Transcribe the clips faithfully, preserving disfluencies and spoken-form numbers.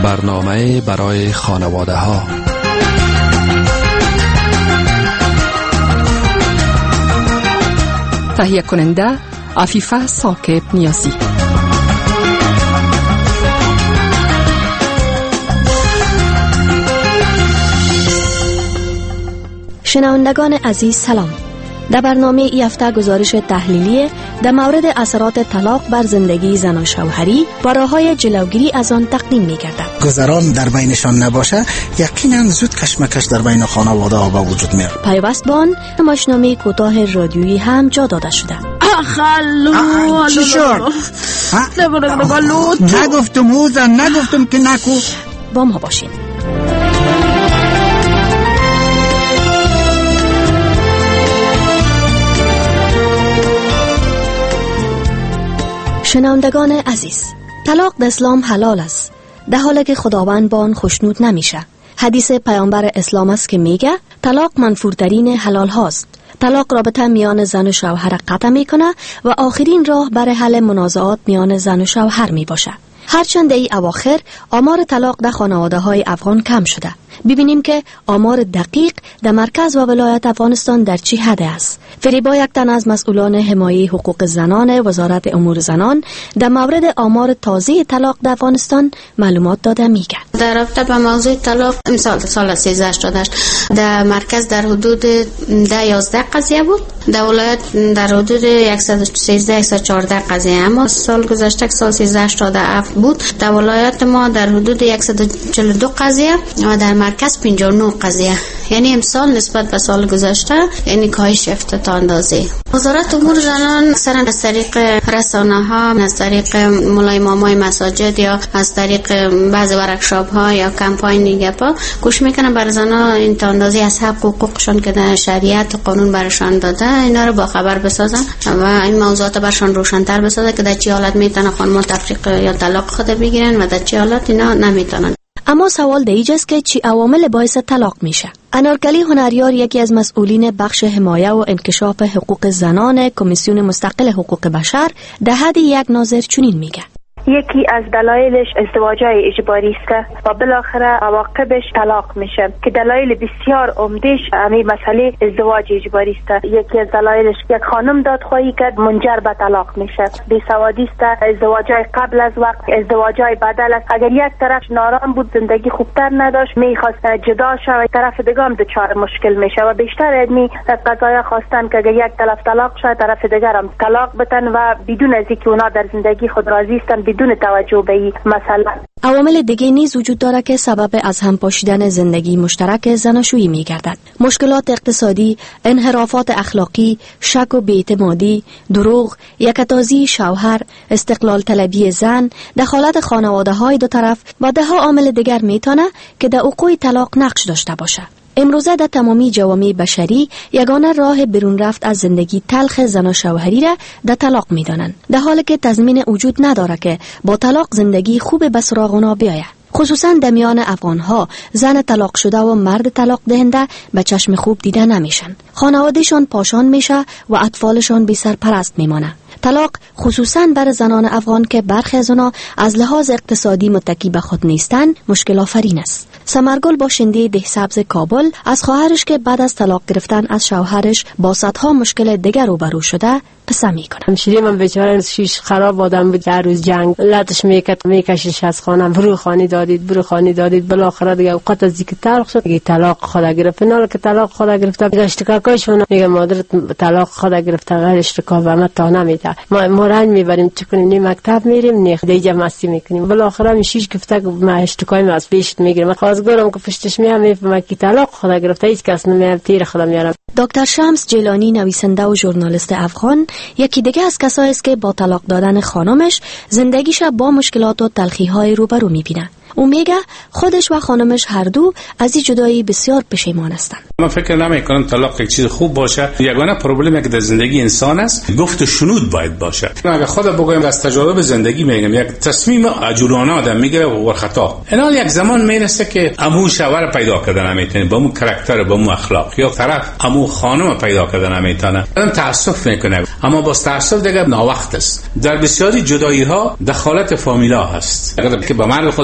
برنامه برای خانواده ها. تهیه کننده عفیفه ساکب نیازی. شنوندگان عزیز سلام. در برنامه ای هفته گزارش تحلیلی در مورد اثرات طلاق بر زندگی زن و شوهری و راه‌های جلوگیری از آن تقدیم می‌گردد. گذران در بینشان نباشه، یقینا زود کشمکش در بین خانواده ها به وجود میاد. پیوست با آن نمایشنامه کوتاه رادیویی هم جا داده شده. خلو چی شد؟ نگفتم اوزن، نگفتم که نکو. با ما باشین. شنوندگان عزیز، طلاق در اسلام حلال است، در حالی که خداوند با آن خوشنود نمیشه. حدیث پیامبر اسلام است که میگه طلاق منفورترین حلال هاست. طلاق رابطه میان زن و شوهر قطع میکنه و آخرین راه برای حل منازعات میان زن و شوهر میباشه. هرچند ای اواخر آمار طلاق در خانواده های افغان کم شده. ببینیم که آمار دقیق در مرکز و ولایت افغانستان در چی حد است. فریبا یک تن از مسئولان حمایه حقوق زنان وزارت امور زنان در مورد آمار تازه طلاق در افغانستان معلومات داده میگه. در رابطه با موضوع طلاق امسال سال سیزده هشتاد و هشت در مرکز در حدود ده یازده قضیه بود، در ولایت در حدود صد و سیزده صد و چهارده قضیه، اما سال گذشته سال سیزده هشتاد و هفت بود در ولایت ما در حدود صد و چهل و دو قضیه و در مرکز پنجاه و نه قضیه. یعنی امسال نسبت به سال گذشته یعنی کاهش یافته تا اندازه. وزارت امور زنان اکثرا از طریق رسانه ها، از طریق مولای مامای مساجد یا از طریق بعضی ورکشاپ ها یا کمپاین دیگه پا کوشش میکنه بر زنان این تا اندازه از حق و حقوقشان که در شریعت و قانون برشان داده اینا رو با خبر بسازن و این موضوعات برشان روشن‌تر بسازه که در چه حالت میتونه خانم تفریق یا طلاق خود بگیرن و در چه حالت اینا نمیتونن. اما سوال دیگه است که چی عوامل باعث طلاق میشه؟ انارکلی هنریار یکی از مسئولین بخش حمایه و انکشاف حقوق زنان کمیسیون مستقل حقوق بشر در حد یک ناظر چنین میگه. یکی از دلایلش ازدواجای اجباری است و بالاخره عواقبش طلاق میشه که دلایل بسیار عمدهش همین مسئله ازدواج اجباری است. یکی از دلایلش یک خانم دادخواهی کرد منجر به طلاق میشه. بیسوادی است، ازدواجای قبل از وقت، ازدواجای بدل است. اگر یک طرف نارام بود زندگی خوبتر نداشت میخواست جدا شود، طرف دیگه هم دچار مشکل میشه و بیشتر ادمی قضایا خواستن که اگر یک طرف طلاق شود طرف دیگر هم طلاق بتن و بدون از اینکه اونا در زندگی خود راضی هستن بدون توجه به این مسئله. عوامل دیگه نیز وجود داره که سبب از هم پاشیدن زندگی مشترک زناشویی میگردد. مشکلات اقتصادی، انحرافات اخلاقی، شک و بی‌اعتمادی، دروغ، یکتازی شوهر، استقلال طلبی زن، دخالت خانواده‌های دو طرف و ده ها عامل دیگر میتونه که در وقوع طلاق نقش داشته باشه. امروزه در تمامی جوامع بشری یگانه راه بیرون رفت از زندگی تلخ زن و شوهری را در طلاق می‌دانند، در حالی که تضمین وجود نداره که با طلاق زندگی خوب به سراغ اونا بیاید. خصوصا در میان افغان‌ها زن طلاق شده و مرد طلاق دهنده به چشم خوب دیده نمیشن. خانوادهشان پاشان میشه و اطفالشان بی سرپرست میمانه. طلاق خصوصا بر زنان افغان که برخی از اونا از لحاظ اقتصادی متکی به خود نیستن مشکل آفرین است. سمرگل باشنده ده سبز کابل از خواهرش که بعد از طلاق گرفتن از شوهرش با صدها مشکل دیگر روبرو شده قصه میکنه. همشیری من بیچاره شیش خراب آدم بود، در روز جنگ لاتش میکرد میکشش از خانم، برو خانی دادید برو خانی دادید، بالاخره دیگه اوقات از اینکه طلاق شد دیگه طلاق خدا گرفت. نه که طلاق خدا گرفته میگه اشتکاکایشون میگه مادرت طلاق خدا گرفته غیر اشتکاک و ما تا نمیده، ما مرنج میبریم چه کنیم، نی مکتب میریم نی دیگه مستی میکنیم. بالاخره می شیش گفته ما اشتکای ما از پیشت میگیریم. خواستگارم که پشتش میام میفهمه که طلاق خدا گرفته، هیچ کس نمیاد تیر خدا میاره. دکتر شمس جیلانی نویسنده و ژورنالیست افغان یکی دیگه از کسایی است که با طلاق دادن خانمش زندگیش با مشکلات و تلخی‌های روبرو می‌بینه. او میگه خودش و خانمش هر دو از این جدایی بسیار پشیمان هستند. من فکر نمی‌کنم طلاق یک چیز خوب باشه. یگانه پروبلمی که در زندگی انسان است گفت و شنود باید باشه. اگه خود بگویم از تجربه زندگی میگم یک تصمیم عجولانه آدم میگیره و خطا، اینا یک زمان میرسه که امو شوهر پیدا کردن نمیتونه، با مو کاراکتر با مو اخلاق، یا طرف امو خانم پیدا کردن نمیتونه، آدم تاسف میکنه. اما با تاسف دیگه ناوقت است. در بسیاری جدایی ها دخالت فامیلا هست. اگر که با مرد خود آدم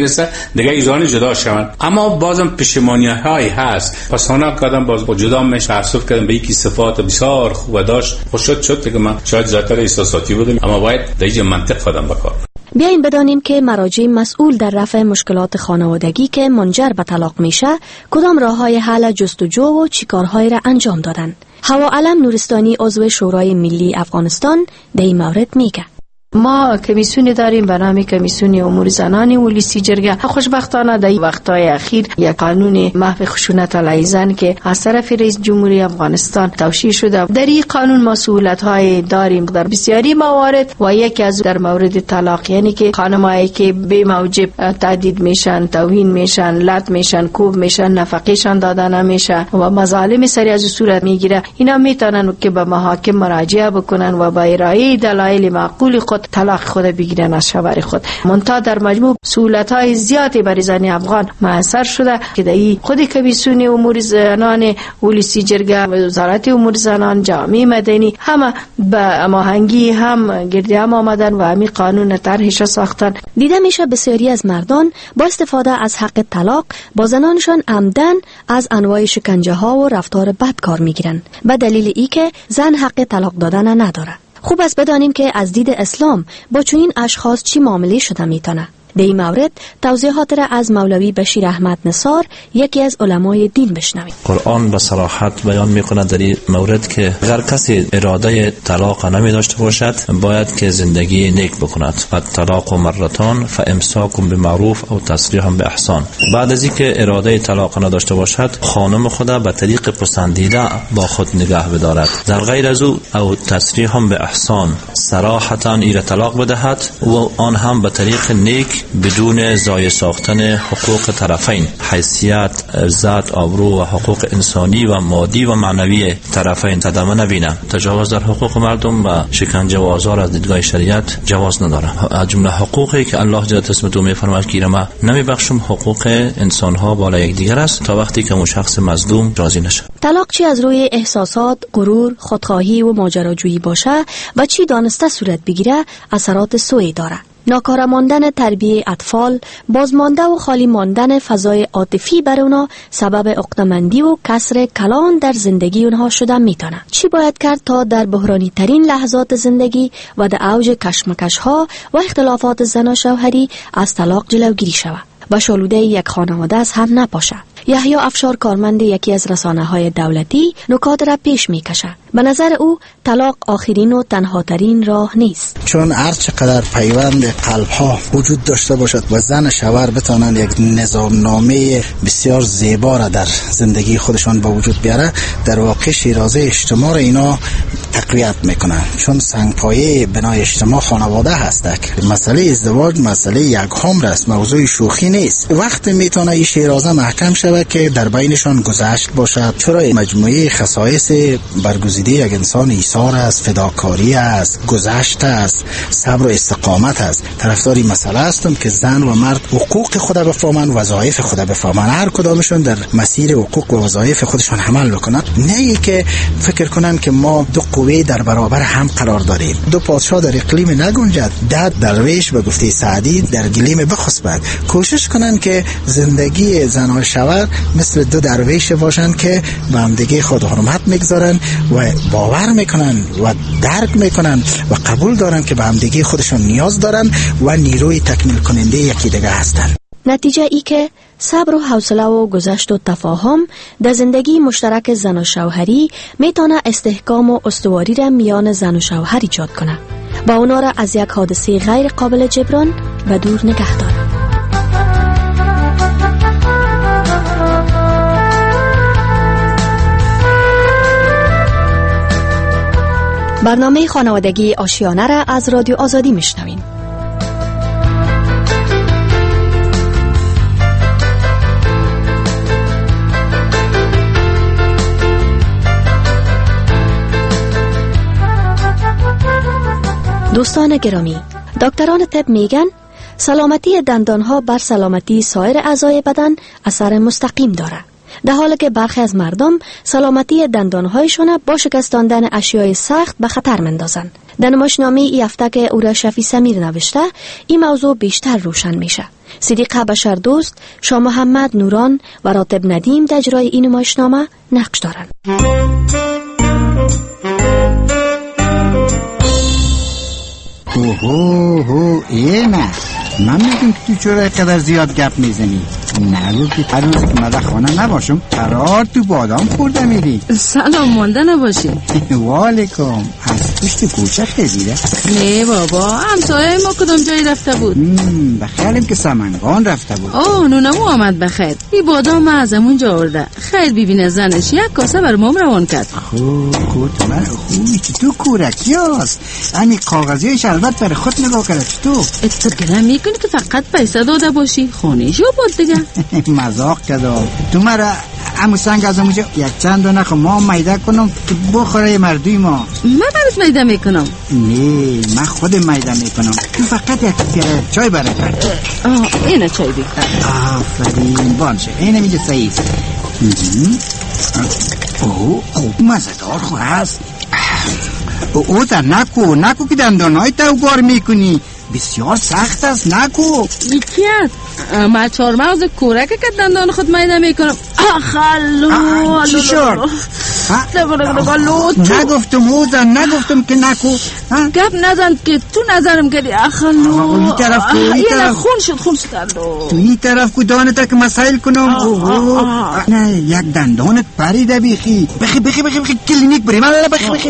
میرسه دیگه ایرانی جدا شون. اما بازم پشیمانی‌هایی هست. پس اونا کردن باز با جدا میشه تاسف کردن به یکی صفات بسیار خوب داشت. خوشت شد که من شاید زیادتر احساساتی بودم، اما باید در منطق خودم بکار. بیاین بدانیم که مراجع مسئول در رفع مشکلات خانوادگی که منجر به طلاق میشه کدام راههای حل جستجو و چیکارهایی را انجام دادن. حوا علم نورستانی عضو شورای ملی افغانستان در این مورد میگه. ما کمیسیونی داریم به نام کمیسیون امور زنان ولسی جرگه. خوشبختانه در وقتهای اخیر یک قانون محو خشونت علیه زن که از طرف رئیس جمهوری افغانستان توشیح شده، در این قانون مسئولیت‌های داریم در بسیاری موارد و یکی از در مورد طلاق، یعنی که خانمایی که بی موجب تهدید میشن، توهین میشن، لط میشن، کوب میشن، نفقهشان داده نمیشه و مظالم سری از صورت میگیره، اینا میتونن که به محاکم مراجعه بکنن و با ارائه دلایل معقول خود طلاق خود بگیرن از شوهر خود. منتها در مجموع سهولت‌های زیادی برای زن افغان میسر شده که در خود کمیسیون امور زنان ولسی جرگه، وزارت امور زنان، جامعه مدنی همه به هماهنگی هم گرد هم آمدن و همین قانون طرحش ساختن. دیده میشه بسیاری از مردان با استفاده از حق طلاق با زنانشان عمدن از انواع شکنجه ها و رفتار بد کار میگیرن به دلیل ای که زن حق طلاق دادن نداره. خوب است بدانیم که از دید اسلام با چنین اشخاص چی معامله شده میتونه. در این مورد توضیحات را از مولوی بشیر احمد نثار، یکی از علمای دین، بشنویم. قرآن به صراحت بیان میکنه در این مورد که اگر کسی اراده طلاق نمی داشته باشد باید که زندگی نیک بکند. و طلاق مرتان فامساک بمعروف او تسریح باحسان. بعد از اینکه اراده طلاق نداشته باشد خانم خود به طریق پسندیده با خود نگاه بدارد، در غیر از او او تسریح باحسان صراحتا ایره طلاق بدهد و آن هم به طریق نیک بدون ضایع ساختن حقوق طرفین، حیثیت، عزت، آبرو و حقوق انسانی و مادی و معنوی طرفین صدمه نبینه. تجاوز در حقوق مردم و شکنجه و آزار از دیدگاه شریعت جواز نداره. از جمله حقوقی که الله جل اسمه میفرماید که ما نمیبخشم حقوق انسان ها بالا یکدیگر است تا وقتی که اون شخص مظلوم راضی نشه. طلاق چی از روی احساسات، غرور، خودخواهی و ماجراجویی باشه و چی دانسته صورت بگیره اثرات سوئی داره. ناکار ماندن تربیه اطفال، بازمانده و خالی ماندن فضای عاطفی بر اونا سبب عقده‌مندی و کسر کلان در زندگی اونها شدن میتونه. چی باید کرد تا در بحرانی ترین لحظات زندگی و در اوج کشمکش ها و اختلافات زن و شوهری از طلاق جلوگیری شود و شالوده یک خانواده از هم نپاشه؟ یحیی افشار، کارمند یکی از رسانه‌های دولتی، نکات را پیش می‌کشد. به نظر او طلاق آخرین و تنها ترین راه نیست، چون هر چقدر پیوند قلب‌ها وجود داشته باشد و زن شوهر بتانن یک نظامنامه بسیار زیبا را در زندگی خودشان با وجود بیاره، در واقع شیرازه اجتماع را اینا تقویت میکنن، چون سنگپایه بنای اجتماع خانواده هستک. مسئله ازدواج مسئله یک عمر است، موضوع شوخی نیست. وقتی میتونه این شیرازه محکم شود که در بینشان گذشت باشد، چرا مجموعه خصایص برگزیده یک انسان ایثار است، فداکاری است، گذشت است، صبر و استقامت است. طرفدار این مسئله هستم که زن و مرد حقوق خود بفهمن، وظایف خود بفهمن، هر کدامشون در مسیر حقوق و وظایف خودشان عمل بکنن، نه ای که فکر کنن که ما دو قوه در برابر هم قرار داریم. دو پادشاه در اقلیم نگنجد، ده درویش به گفته سعدی در گلیم بخسبد. کوشش کنن که زندگی زن و شوهر مثل دو درویش باشن که به همدیگه خود حرمت میگذارن و باور میکنن و درک میکنن و قبول دارن که به همدیگه خودشان نیاز دارن و نیروی تکمیل کننده یکی دیگه هستن. نتیجه ای که صبر و حوصله و گذشت و تفاهم در زندگی مشترک زن و شوهری میتونه استحکام و استواری را میان زن و شوهر ایجاد کنه و اونا را از یک حادثه غیر قابل جبران و دور نگه داره. برنامه خانوادگی آشیانه را از رادیو آزادی میشنوین. دوستان گرامی، دکتران طب میگن سلامتی دندانها بر سلامتی سایر اعضای بدن اثر مستقیم داره، در حالی که برخی از مردم سلامتی دندانهایشان با شکستاندن اشیای سخت به خطر مندازن. در نمایشنامه ای هفته که او را شفیع سمیر نوشته این موضوع بیشتر روشن میشه. صدیقه بشر دوست، شاه محمد نوران و راتب ندیم در اجرای این نمایشنامه نقش دارند. اوه هو اینه من میگم تو چرا قدر زیاد گپ میزنی؟ نگو که هر روز که مده خانه نباشم قرار تو بادام خورده میری. سلام مانده نباشی. والیکم. از پشت کوچه خیلیده؟ نه بابا همسایه ما کدام جایی رفته بود؟ بخیریم که سمنگان رفته بود. آه نونمو آمد بخیر. این بادام ما از همون جا آورده. خیر ببینه زنش یک کاسه بر مام روان کرد. خوب خوب من خوبی تو کورکی هست. همین کاغذیش البته برای خود نگاه کرد تو. ات گله میکنی که فقط پیسه داده باشی خانه شو بود دیگه. مزاق کردم تو مرا امو سنگ از اونجا یک چند دونه خو ما میده کنم که بخوره مردوی ما. من برات میده میکنم. نه من خود میده میکنم تو فقط یک چای برای کرد. آه اینه چای بیکن. آفرین بانشه اینه میگه صحیح. اوه خوب مزدار خو هست. او تا نکو نکو که دندانهای تو گار میکنی بسیار سخت است نکو. یکیت ما چهار مغز کورک که دندان خود میده میکنم. آخالو چی شد؟ نگفتم اوزن نگفتم که نکو. گپ نزن که تو نظرم کردی. آخالو این طرف کو این طرف خون شد خون شد. تو این طرف کو دانتا که مسائل کنم. نه یک دندانت پریده بیخی بخی بخی بخی بخی کلینیک بریم بخی بخی.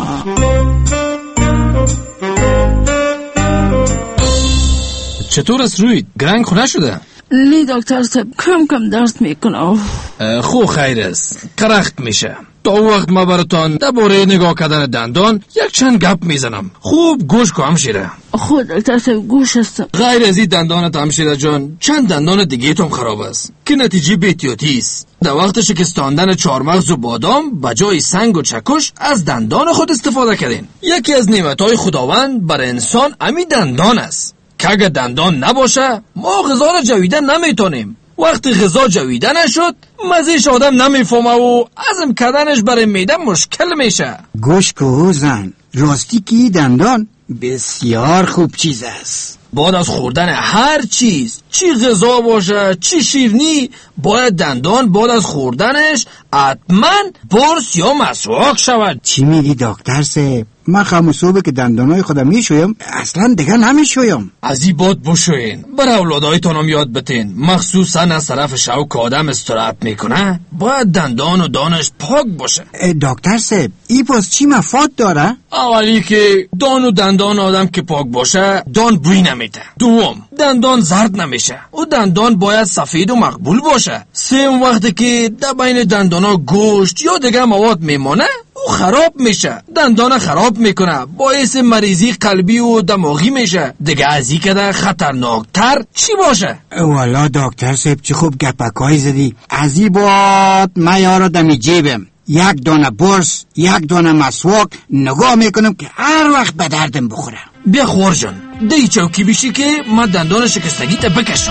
چطور است روی؟ گرنگ خونه شده؟ نه دکتر صاحب کم کم درست میکنه. خوب خیر است کرخت میشه. تا وقت ما براتان درباره نگاه کردن دندان یک چند گپ میزنم. خوب گوش کو همشیره. خود دکتر صاحب گوش هستم. غیر از این دندانت همشیره جان چند دندان دیگه تون خراب است که نتیجه بی‌احتیاطی است. در وقت شکستاندن چهارمغز و بادام بجای سنگ و چکش از دندان خود استفاده کردین. یکی از نعمتهای خداوند بر انسان امی دندان است که اگر دندان نباشه ما غذا را جویدن نمیتونیم. وقتی غذا جویده نشد مزهش آدم نمیفهمه و هضم کردنش برای معده مشکل میشه. گوش کو زن راستی که دندان بسیار خوب چیز است. بعد از خوردن هر چیز چی غذا باشه چی شیرینی باید دندان بعد از خوردنش حتما برس یا مسواک شود. چی میگی دکتر صاحب؟ من خاموسوبه که دندانای خودم میشویم اصلا دیگه نمیشویم. از این باد بشوین برای اولادایتان هم یاد بتین. مخصوصا از طرف شو که آدم استراحت میکنه باید دندان و دانش پاک باشه. دکتر صاحب این پس چی مفاد داره؟ اولی که دان و دندان آدم که پاک باشه دان بوی نمیده. دوم دندان زرد نمیشه و دندان باید سفید و مقبول باشه. سوم وقتی که در بین دندانا گوشت یا دیگه مواد میمانه او خراب میشه. دندان خراب میکنه باعث مریضی قلبی و دماغی میشه. دیگه از این که خطرناکتر چی باشه؟ والا دکتر صاحب چی خوب گپکای زدی. از این بعد من یارو دمی جیبم یک دانه برس یک دانه مسواک نگاه میکنم که هر وقت به دردم بخوره. بیا خور جان دی چوکی بشی که من دندان شکستگی تا بکشم.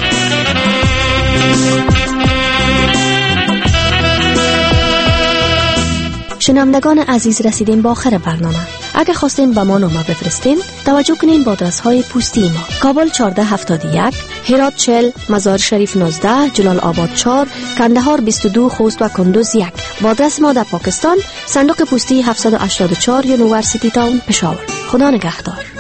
شنوندگان عزیز رسیدیم با آخر برنامه. اگه خواستین با ما نامه بفرستین توجه کنین با آدرس های پستی ما: کابل چهارده هفتاد و یک، هرات چهل، مزار شریف نوزده، جلال آباد چهار، کندهار بیست و دو، خوست و کندوز یک. با آدرس ما در پاکستان صندوق پستی هفتصد و هشتاد و چهار، یونیورسیتی تاون، پشاور. خدا نگهدار.